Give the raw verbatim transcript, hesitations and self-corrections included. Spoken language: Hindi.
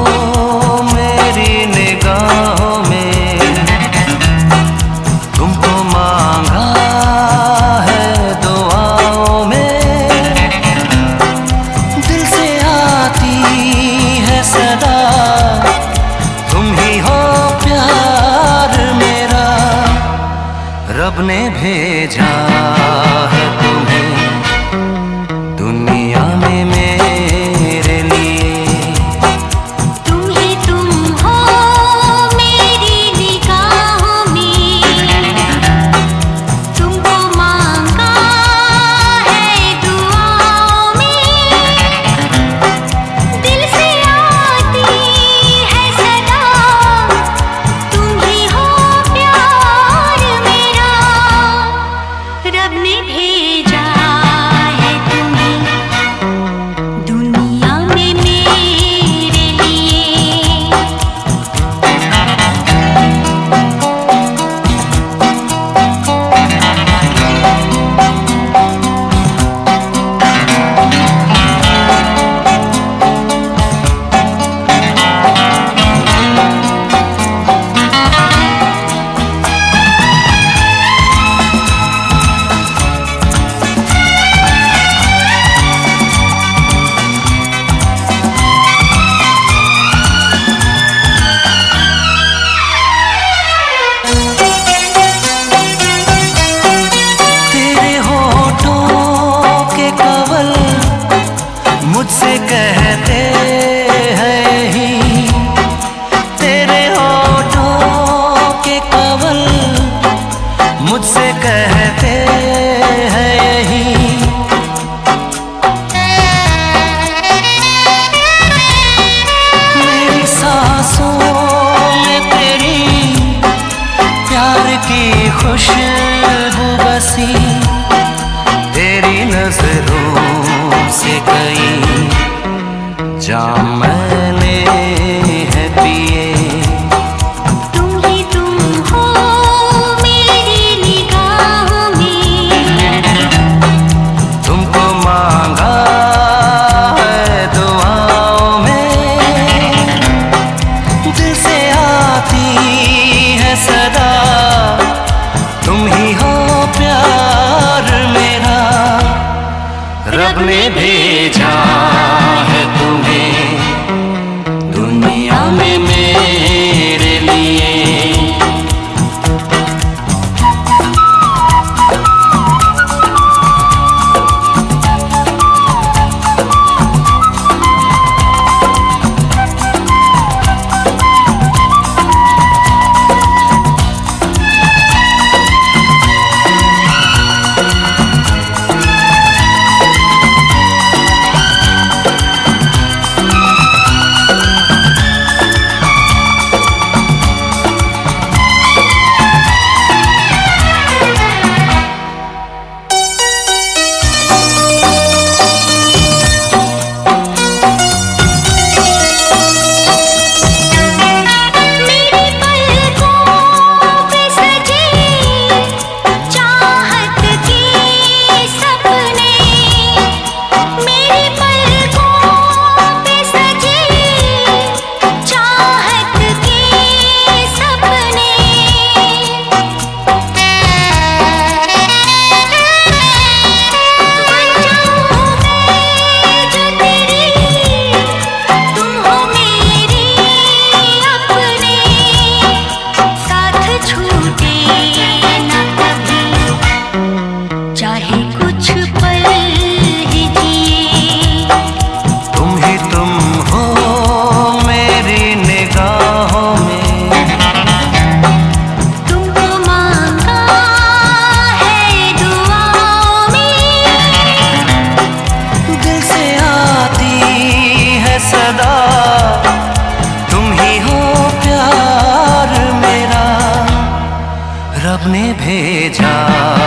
मेरी निगाहों में, तुमको मांगा है दुआओं में। दिल से आती है सदा, तुम ही हो प्यार मेरा। रब ने भेजा है तुम्हें दुनिया में मेरे लिए। तुम ही तुम हो मेरी निगाहों में, तुमको मांगा है दुआओं में। दिल से आती है सदा, तुम ही हो प्यार मेरा। रब ने भेजा है तुम्हें दुनिया में मेरे लिए। तेरे होठों के कवल मुझसे कहते हैं ही, तेरे होठों के कवल मुझसे कहते हैं ही। मेरी सांसों में तेरी प्यार की खुशबू बसी, तेरी नजरों से कई जाम मैंने है पिए। तुम ही तुम हो मेरी निगाहों में, तुमको मांगा है दुआओं में। दिल से आती है सदा, तुम ही हो प्यार मेरा। रब ने भेजा है तुम्हें दुनिया में मेरे लिए। रब ने भेजा।